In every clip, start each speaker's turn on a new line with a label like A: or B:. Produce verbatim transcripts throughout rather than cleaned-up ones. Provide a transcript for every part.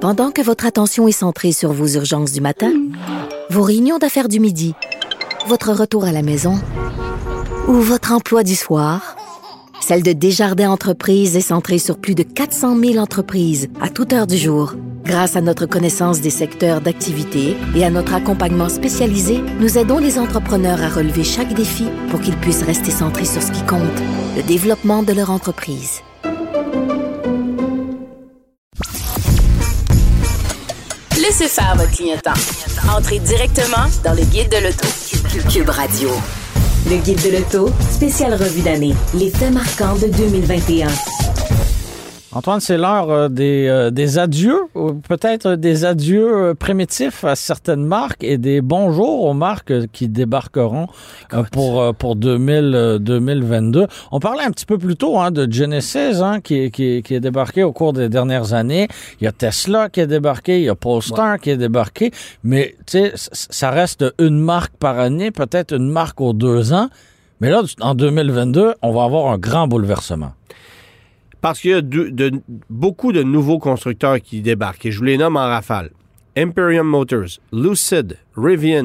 A: Pendant que votre attention est centrée sur vos urgences du matin, vos réunions d'affaires du midi, votre retour à la maison ou votre emploi du soir, celle de Desjardins Entreprises est centrée sur plus de quatre cent mille entreprises à toute heure du jour. Grâce à notre connaissance des secteurs d'activité et à notre accompagnement spécialisé, nous aidons les entrepreneurs à relever chaque défi pour qu'ils puissent rester centrés sur ce qui compte, le développement de leur entreprise.
B: Laissez faire votre clignotant. Entrez directement dans le guide de l'auto. Cube Radio.
C: Le guide de l'auto, spéciale revue d'année. Les faits marquants de deux mille vingt et un.
D: Antoine, c'est l'heure euh, des, euh, des adieux, ou peut-être des adieux euh, primitifs à certaines marques et des bonjours aux marques euh, qui débarqueront euh, pour euh, pour deux mille, euh, deux mille vingt-deux. On parlait un petit peu plus tôt hein, de Genesis hein, qui, qui, qui est débarqué au cours des dernières années. Il y a Tesla qui est débarqué, il y a Polestar ouais. qui est débarqué, mais tu sais, ça reste une marque par année, peut-être une marque aux deux ans. Mais là, en deux mille vingt-deux, on va avoir un grand bouleversement.
E: Parce qu'il y a de, de, beaucoup de nouveaux constructeurs qui débarquent, et je vous les nomme en rafale. Imperium Motors, Lucid, Rivian,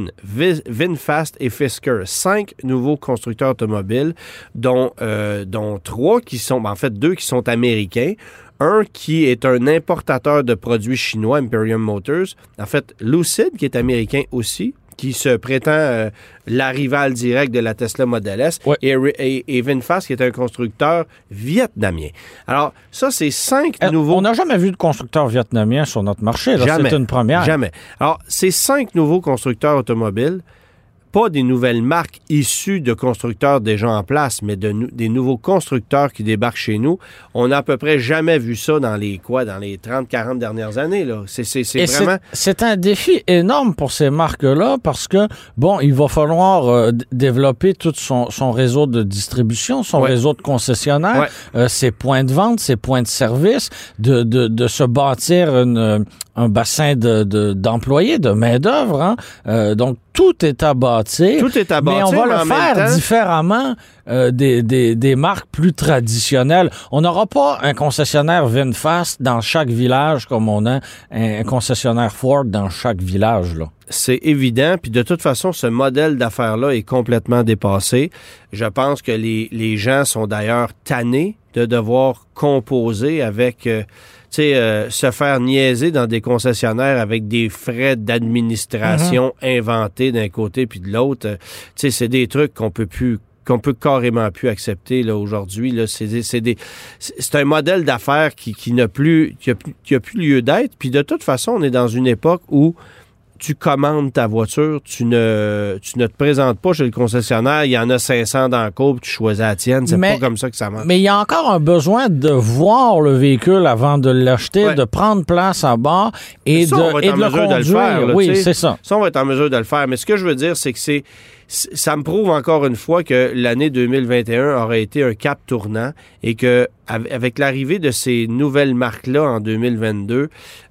E: VinFast et Fisker. Cinq nouveaux constructeurs automobiles, dont, euh, dont trois qui sont, en fait deux qui sont américains. Un qui est un importateur de produits chinois, Imperium Motors. En fait, Lucid, qui est américain aussi, qui se prétend euh, la rivale directe de la Tesla Model S, ouais. et, et, et VinFast, qui est un constructeur vietnamien. Alors, ça, c'est cinq euh, nouveaux...
D: On n'a jamais vu de constructeur vietnamien sur notre marché. Là.
E: Jamais.
D: C'est une première.
E: Jamais. Alors, ces cinq nouveaux constructeurs automobiles, pas des nouvelles marques issues de constructeurs déjà en place, mais de, des nouveaux constructeurs qui débarquent chez nous. On n'a à peu près jamais vu ça dans les quoi, dans les trente quarante dernières années. Là. C'est, c'est, c'est vraiment...
D: C'est, c'est un défi énorme pour ces marques-là parce que, bon, il va falloir euh, d- développer tout son, son réseau de distribution, son ouais. réseau de concessionnaires, ouais. euh, ses points de vente, ses points de service, de, de, de se bâtir une, un bassin de, de, d'employés, de main-d'œuvre. Hein? Euh, donc, tout est à bâtir.
E: Tout est à bâtir,
D: mais on va
E: mais
D: le faire temps... différemment euh, des, des, des marques plus traditionnelles. On n'aura pas un concessionnaire VinFast dans chaque village comme on a un concessionnaire Ford dans chaque village, là.
E: C'est évident, puis de toute façon, ce modèle d'affaires-là est complètement dépassé. Je pense que les, les gens sont d'ailleurs tannés de devoir composer avec... Euh, tu sais, euh, se faire niaiser dans des concessionnaires avec des frais d'administration mm-hmm. inventés d'un côté puis de l'autre. Euh, tu sais, c'est des trucs qu'on peut plus qu'on peut carrément plus accepter là aujourd'hui. Là, c'est, c'est, des, c'est un modèle d'affaires qui, qui n'a plus qui a, qui a plus lieu d'être. Puis de toute façon, on est dans une époque où tu commandes ta voiture, tu ne, tu ne te présentes pas chez le concessionnaire, il y en a cinq cents dans le cours, tu choisis la tienne. C'est mais, pas comme ça que ça marche.
D: Mais il y a encore un besoin de voir le véhicule avant de l'acheter, ouais. de prendre place à bord et
E: ça,
D: de,
E: on va être
D: et
E: en
D: de le conduire.
E: De le faire, là,
D: oui, c'est ça.
E: Ça, on va être en mesure de le faire. Mais ce que je veux dire, c'est que c'est ça me prouve encore une fois que l'année deux mille vingt et un aurait été un cap tournant et que avec l'arrivée de ces nouvelles marques-là en deux mille vingt-deux,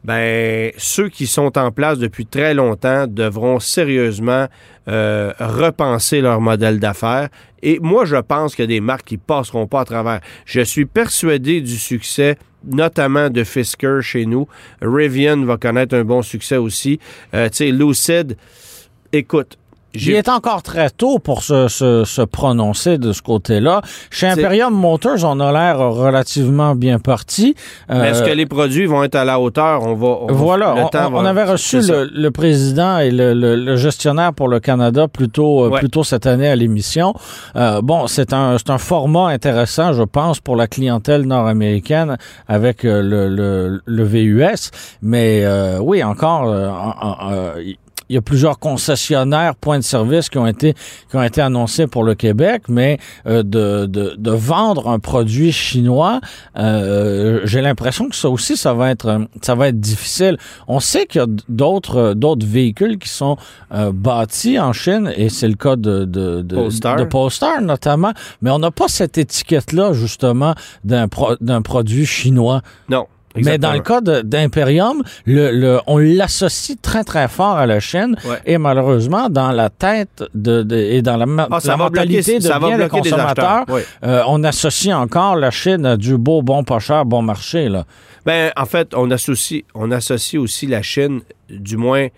E: ben ceux qui sont en place depuis très longtemps devront sérieusement euh, repenser leur modèle d'affaires. Et moi, je pense qu'il y a des marques qui passeront pas à travers. Je suis persuadé du succès notamment de Fisker chez nous. Rivian va connaître un bon succès aussi. Euh, tu sais, Lucid, écoute,
D: J'ai... Il est encore très tôt pour se, se, se prononcer de ce côté-là. Chez Imperium C'est... Motors, on a l'air relativement bien parti.
E: Euh... Mais est-ce que les produits vont être à la hauteur? On va, on
D: voilà,
E: va, le
D: on,
E: temps
D: on
E: va...
D: avait reçu le, le président et le, le, le gestionnaire pour le Canada plus tôt, ouais. plus tôt cette année à l'émission. Euh, bon, c'est un, c'est un format intéressant, je pense, pour la clientèle nord-américaine avec le, le, le V U S. Mais euh, oui, encore... Euh, euh, euh, il y a plusieurs concessionnaires, points de service qui ont été qui ont été annoncés pour le Québec, mais euh, de, de de vendre un produit chinois, euh, j'ai l'impression que ça aussi ça va être ça va être difficile. On sait qu'il y a d'autres d'autres véhicules qui sont euh, bâtis en Chine et c'est le cas de de de Polestar, de Polestar notamment, mais on n'a pas cette étiquette là justement d'un pro, d'un produit chinois.
E: Non. exactement.
D: Mais dans le cas de, d'Imperium, le, le, on l'associe très, très fort à la Chine. Ouais. Et malheureusement, dans la tête de, de, et dans la, ah, la mentalité bloquer, de bien des consommateurs, oui. euh, on associe encore la Chine à du beau, bon, pas cher, bon marché. Là.
E: Ben, en fait, on associe, on associe aussi la Chine, du moins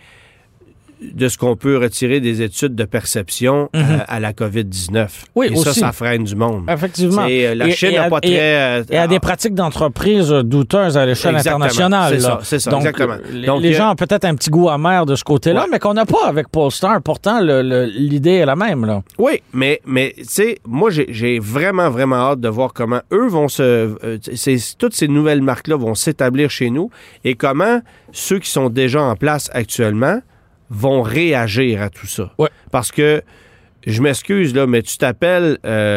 E: de ce qu'on peut retirer des études de perception mm-hmm. à, à la covid dix-neuf.
D: Oui,
E: et
D: aussi.
E: ça, ça freine du monde.
D: Effectivement.
E: C'est, la
D: et,
E: Chine
D: n'a
E: pas
D: et,
E: très...
D: Et à des pratiques d'entreprise douteuses à l'échelle
E: exactement.
D: internationale.
E: C'est
D: là.
E: ça, c'est ça,
D: Donc,
E: exactement.
D: Les,
E: Donc,
D: les
E: euh,
D: gens ont peut-être un petit goût amer de ce côté-là, ouais. mais qu'on n'a pas avec Polestar. Pourtant, le, le, l'idée est la même. Là.
E: Oui, mais, mais tu sais, moi, j'ai, j'ai vraiment, vraiment hâte de voir comment eux vont se... Euh, c'est, toutes ces nouvelles marques-là vont s'établir chez nous et comment ceux qui sont déjà en place actuellement vont réagir à tout ça.
D: Ouais.
E: Parce que, je m'excuse, là, mais tu t'appelles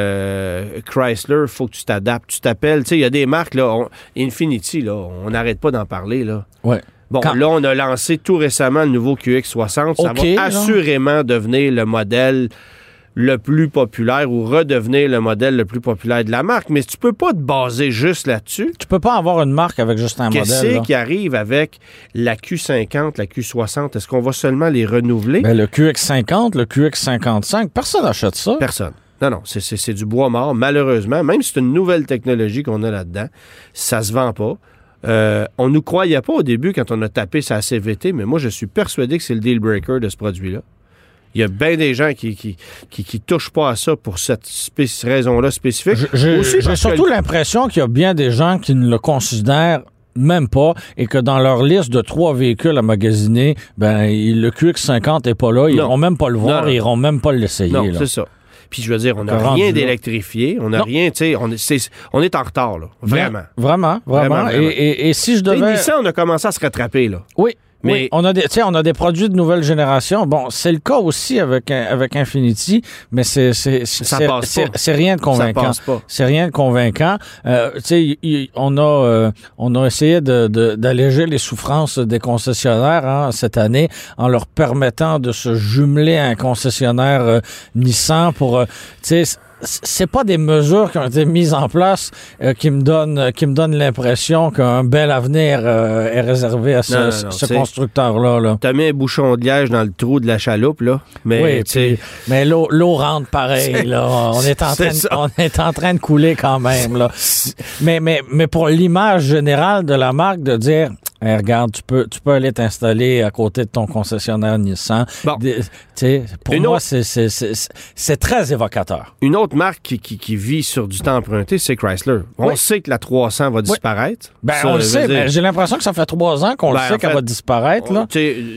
E: euh, Chrysler, il faut que tu t'adaptes. Tu t'appelles, tu sais, il y a des marques, là, on, Infiniti, là, on n'arrête pas d'en parler, là.
D: Ouais.
E: Bon, Quand... là, on a lancé tout récemment le nouveau Q X soixante. Ça okay, va assurément là. devenir le modèle le plus populaire ou redevenir le modèle le plus populaire de la marque. Mais tu peux pas te baser juste là-dessus.
D: Tu peux pas avoir une marque avec juste un
E: Qu'est-ce
D: modèle.
E: Qu'est-ce
D: là?
E: qui arrive avec la Q cinquante, la Q soixante? Est-ce qu'on va seulement les renouveler?
D: Ben, le Q X cinquante, le Q X cinquante-cinq, personne n'achète ça.
E: Personne. Non, non, c'est, c'est, c'est du bois mort, malheureusement. Même si c'est une nouvelle technologie qu'on a là-dedans, ça se vend pas. Euh, on nous croyait pas au début quand on a tapé sa C V T, mais moi, je suis persuadé que c'est le deal breaker de ce produit-là. Il y a bien des gens qui qui, qui qui touchent pas à ça pour cette spé- raison-là spécifique.
D: J'ai,
E: Aussi
D: j'ai surtout que... l'impression qu'il y a bien des gens qui ne le considèrent même pas et que dans leur liste de trois véhicules à magasiner, ben le Q X cinquante n'est pas là. Ils n'iront même pas le voir, non, non. ils n'iront même pas l'essayer.
E: Non,
D: là.
E: c'est ça. Puis je veux dire, on n'a rien d'électrifié, on n'a rien, tu sais, on, on est en retard, là. Vraiment.
D: Vraiment, vraiment. vraiment, vraiment. Et, et, et si je devais...
E: Nissan, on a commencé à se rattraper, là.
D: Oui.
E: Mais
D: oui, on a des, on a des produits de nouvelle génération. Bon, c'est le cas aussi avec avec Infiniti, mais c'est c'est c'est,
E: ça
D: c'est,
E: passe
D: c'est,
E: pas.
D: c'est rien de convaincant.
E: Ça passe pas.
D: C'est rien de convaincant. Euh, tu sais, on a euh, on a essayé de, de d'alléger les souffrances des concessionnaires hein, cette année en leur permettant de se jumeler à un concessionnaire euh, Nissan pour euh, tu sais. C'est pas des mesures qui ont été mises en place euh, qui me donnent qui me donnent l'impression qu'un bel avenir euh, est réservé à ce, non, non, non, ce constructeur-là. Là.
E: T'as mis un bouchon de liège dans le trou de la chaloupe, là. Mais,
D: oui, puis, mais l'eau, l'eau rentre pareil, c'est, là. On est, en train de, on est en train de couler quand même, là. mais, mais, mais pour l'image générale de la marque, de dire... Hey, regarde, tu peux, tu peux aller t'installer à côté de ton concessionnaire Nissan. Bon. De, pour une moi, autre... c'est, c'est, c'est, c'est très évocateur.
E: Une autre marque qui, qui, qui vit sur du temps emprunté, c'est Chrysler. On oui. sait que la trois cents va disparaître.
D: Oui. Ben,
E: ça,
D: on le sait,
E: dire...
D: mais j'ai l'impression que ça fait trois ans qu'on ben, le sait qu'elle fait, va disparaître. Là.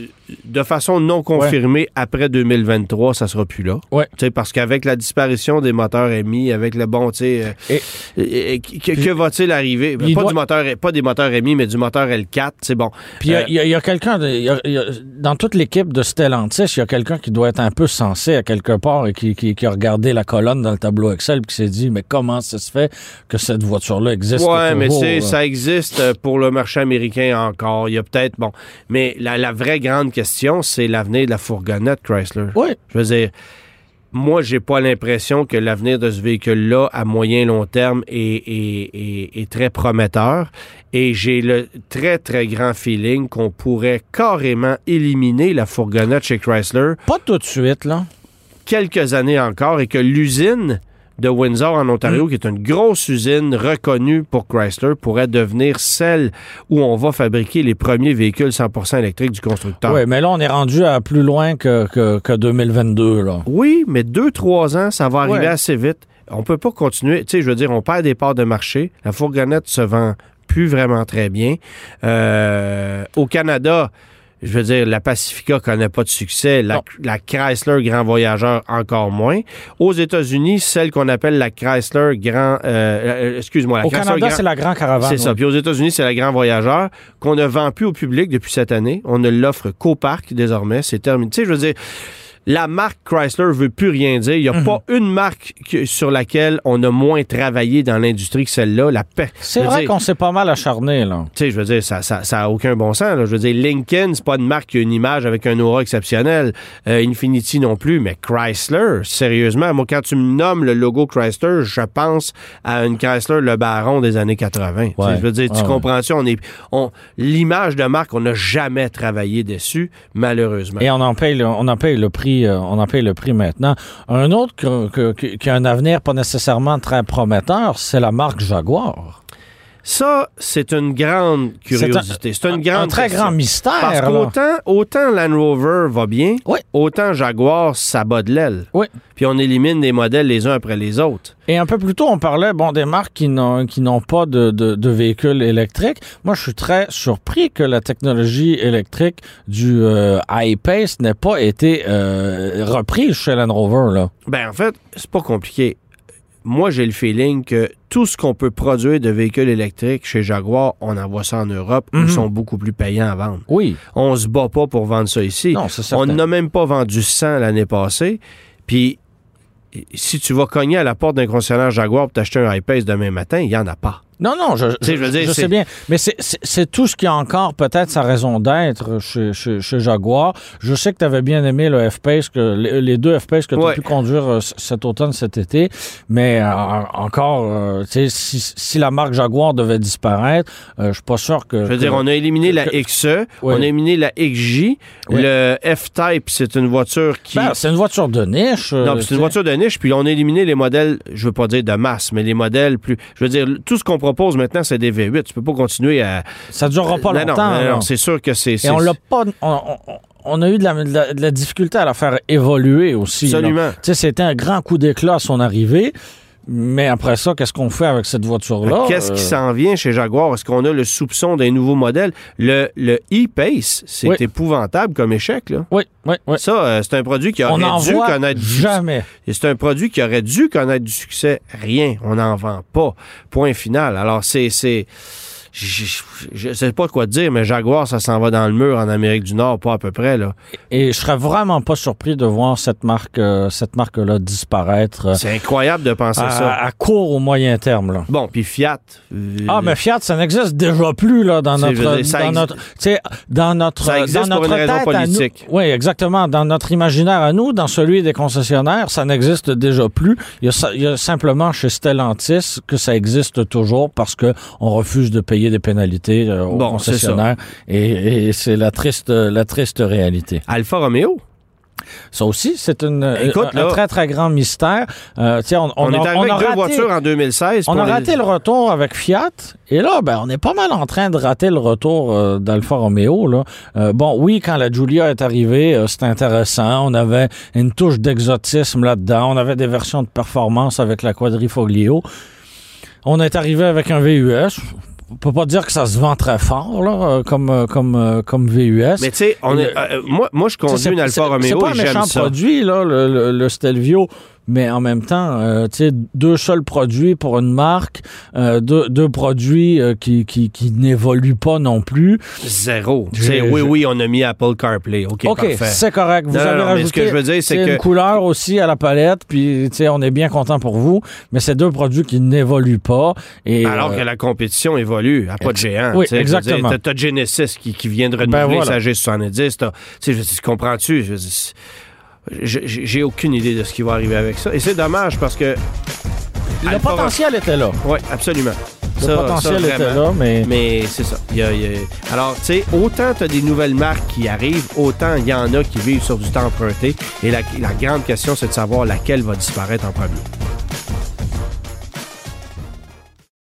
E: De façon non confirmée, ouais. après deux mille vingt-trois, ça sera plus là.
D: Ouais.
E: Parce qu'avec la disparition des moteurs M I, avec le bon, tu sais, euh, et, que, que va-t-il arriver? Pas, doit... du moteur, pas des moteurs M I, mais du moteur L quatre, c'est bon.
D: Puis il euh, y, y, y a quelqu'un, de, y a, y a, dans toute l'équipe de Stellantis, il y a quelqu'un qui doit être un peu sensé à quelque part et qui, qui, qui a regardé la colonne dans le tableau Excel et qui s'est dit, mais comment ça se fait que cette voiture-là existe
E: ouais,
D: toujours?
E: mais c'est, ça existe pour le marché américain encore. Il y a peut-être, bon, mais la, la vraie grande question, c'est l'avenir de la fourgonnette Chrysler.
D: Oui.
E: Je veux dire, moi, j'ai pas l'impression que l'avenir de ce véhicule-là, à moyen long terme, est, est, est, est très prometteur. Et j'ai le très, très grand feeling qu'on pourrait carrément éliminer la fourgonnette chez Chrysler.
D: Pas tout de suite, là.
E: Quelques années encore, et que l'usine de Windsor en Ontario, mmh. qui est une grosse usine reconnue pour Chrysler, pourrait devenir celle où on va fabriquer les premiers véhicules cent pour cent électriques du constructeur.
D: Oui, mais là, on est rendu à plus loin que, que, que deux mille vingt-deux. Là.
E: Oui, mais deux, trois ans, ça va arriver ouais. assez vite. On peut pas continuer. Tu sais, je veux dire, on perd des parts de marché. La fourgonnette se vend plus vraiment très bien. Euh, au Canada... Je veux dire, la Pacifica connaît pas de succès. La, la Chrysler Grand Voyageur, encore moins. Aux États-Unis, celle qu'on appelle la Chrysler Grand... Euh, excuse-moi. La
D: au
E: Chrysler
D: Canada,
E: Grand,
D: c'est la Grand Caravane.
E: C'est ouais. ça. Puis aux États-Unis, c'est la Grand Voyageur qu'on ne vend plus au public depuis cette année. On ne l'offre qu'au parc désormais. C'est terminé. Tu sais, je veux dire... la marque Chrysler veut plus rien dire. Il n'y a mm-hmm. pas une marque que, sur laquelle on a moins travaillé dans l'industrie que celle-là. La paix.
D: C'est vrai dire, qu'on s'est pas mal acharné, là.
E: Tu sais, je veux dire, ça, ça, ça a aucun bon sens, là. Je veux dire, Lincoln, c'est pas une marque qui a une image avec un aura exceptionnel. Euh, Infiniti non plus, mais Chrysler, sérieusement, moi, quand tu me nommes le logo Chrysler, je pense à une Chrysler Le Baron des années quatre-vingts. Ouais. Je veux dire, tu ah, comprends-tu? Ouais. On est, on, l'image de marque, on n'a jamais travaillé dessus, malheureusement.
D: Et on en paye le, on en paye le prix on en paye le prix maintenant. Un autre que, que, que, qui a un avenir pas nécessairement très prometteur, c'est la marque Jaguar.
E: Ça, c'est une grande curiosité. C'est, un, c'est une grande
D: un très
E: question.
D: grand mystère.
E: Parce qu'autant autant Land Rover va bien,
D: oui.
E: autant Jaguar, ça bat de l'aile.
D: Oui.
E: Puis on élimine des modèles les uns après les autres.
D: Et un peu plus tôt, on parlait bon, des marques qui n'ont, qui n'ont pas de, de, de véhicules électriques. Moi, je suis très surpris que la technologie électrique du euh, I-Pace n'ait pas été euh, reprise chez Land Rover. Là.
E: Ben en fait, c'est pas compliqué. Moi, j'ai le feeling que tout ce qu'on peut produire de véhicules électriques chez Jaguar, on envoie ça en Europe, mm-hmm. où ils sont beaucoup plus payants à vendre.
D: Oui.
E: On se bat pas pour vendre ça ici.
D: Non, c'est certain.
E: On n'a même pas vendu cent l'année passée. Puis, si tu vas cogner à la porte d'un concessionnaire Jaguar pour t'acheter un I-Pace demain matin, il n'y en a pas.
D: Non, non, je, je, je, veux dire, je sais bien. Mais c'est, c'est, c'est tout ce qui a encore peut-être sa raison d'être chez, chez, chez Jaguar. Je sais que tu avais bien aimé le F-Pace, que, les, les deux F-Pace que tu as ouais. pu conduire euh, cet automne, cet été. Mais euh, encore, euh, tu sais, si, si la marque Jaguar devait disparaître, euh, je suis pas sûr que...
E: Je veux
D: que,
E: dire, on a éliminé
D: que,
E: la X E,
D: oui.
E: on a éliminé la X J. Oui. Le F-Type, c'est une voiture qui...
D: Ben, c'est une voiture de niche. Euh,
E: non, c'est une voiture de niche, puis on a éliminé les modèles, je veux pas dire de masse, mais les modèles plus... Je veux dire, tout ce qu'on propose maintenant, c'est des V huit. Tu peux pas continuer à...
D: Ça durera pas
E: non,
D: longtemps.
E: Non, non, non, c'est sûr que c'est... c'est...
D: Et on l'a pas... On, on, on a eu de la, de, la, de la difficulté à la faire évoluer aussi.
E: Absolument.
D: Tu sais, c'était un grand coup d'éclat à son arrivée. Mais après ça, qu'est-ce qu'on fait avec cette voiture-là?
E: Qu'est-ce
D: euh...
E: qui s'en vient chez Jaguar? Est-ce qu'on a le soupçon d'un nouveau modèle? Le, le E-Pace, c'est oui. épouvantable comme échec, là.
D: Oui, oui, oui.
E: Ça, euh, c'est un produit qui aurait
D: on
E: dû connaître du
D: jamais.
E: Et c'est un produit qui aurait dû connaître du succès. Rien. On n'en vend pas. Point final. Alors, c'est... c'est... Je ne sais pas quoi te dire, mais Jaguar, ça s'en va dans le mur en Amérique du Nord, pas à peu près, là.
D: Et je serais vraiment pas surpris de voir cette marque, euh, cette marque-là disparaître. Euh,
E: C'est incroyable de penser
D: à,
E: ça.
D: À court ou moyen terme, là.
E: Bon, puis Fiat. Euh,
D: ah, mais Fiat, ça n'existe déjà plus, là, dans notre, dans
E: ex...
D: notre, tu sais, dans notre,
E: ça existe
D: dans notre
E: pour une raison politique.
D: Oui, exactement. Dans notre imaginaire à nous, dans celui des concessionnaires, ça n'existe déjà plus. Il y a, il y a simplement chez Stellantis que ça existe toujours parce que on refuse de payer des pénalités euh, aux bon, concessionnaires c'est et, et c'est la triste, la triste réalité.
E: Alfa Romeo?
D: Ça aussi, c'est une,
E: Écoute,
D: un,
E: là,
D: un très, très grand mystère. Euh, on, on,
E: on est
D: a,
E: arrivé
D: on
E: avec
D: a
E: deux
D: raté,
E: voitures en deux mille seize.
D: On a
E: les...
D: raté le retour avec Fiat. Et là, ben, on est pas mal en train de rater le retour euh, d'Alfa Romeo. Là. Euh, bon, oui, quand la Giulia est arrivée, euh, c'était intéressant. On avait une touche d'exotisme là-dedans. On avait des versions de performance avec la Quadrifoglio. On est arrivé avec un V U S. On peut pas dire que ça se vend très fort, là, comme, comme, comme V U S.
E: Mais tu sais, euh, moi, moi, je conduis une Alfa Romeo et j'aime ça.
D: C'est pas un méchant produit, là, le, le, le Stelvio. Mais en même temps, euh, tu sais, deux seuls produits pour une marque, euh, deux, deux produits euh, qui, qui, qui n'évoluent pas non plus.
E: Zéro. Je, oui, je... oui, on a mis Apple CarPlay. OK,
D: OK,
E: parfait.
D: C'est correct. Vous
E: non,
D: avez
E: non,
D: rajouté
E: mais ce que je veux dire, c'est, c'est
D: une
E: que...
D: couleur aussi à la palette, puis tu sais, on est bien content pour vous, mais c'est deux produits qui n'évoluent pas. Et,
E: Alors
D: euh...
E: que la compétition évolue, à pas de géant.
D: Oui, exactement.
E: T'as, t'as Genesis qui, qui vient de renouveler ben voilà. sa G soixante-dix. Tu sais, comprends-tu? Je, je, j'ai aucune idée de ce qui va arriver avec ça. Et c'est dommage parce que...
D: Le Alfa... potentiel était là.
E: Oui, absolument.
D: Le
E: ça,
D: potentiel
E: ça,
D: était là, mais...
E: Mais c'est ça. Il y a, il y a... Alors, tu sais, autant tu as des nouvelles marques qui arrivent, autant il y en a qui vivent sur du temps emprunté. Et la, la grande question, c'est de savoir laquelle va disparaître en premier.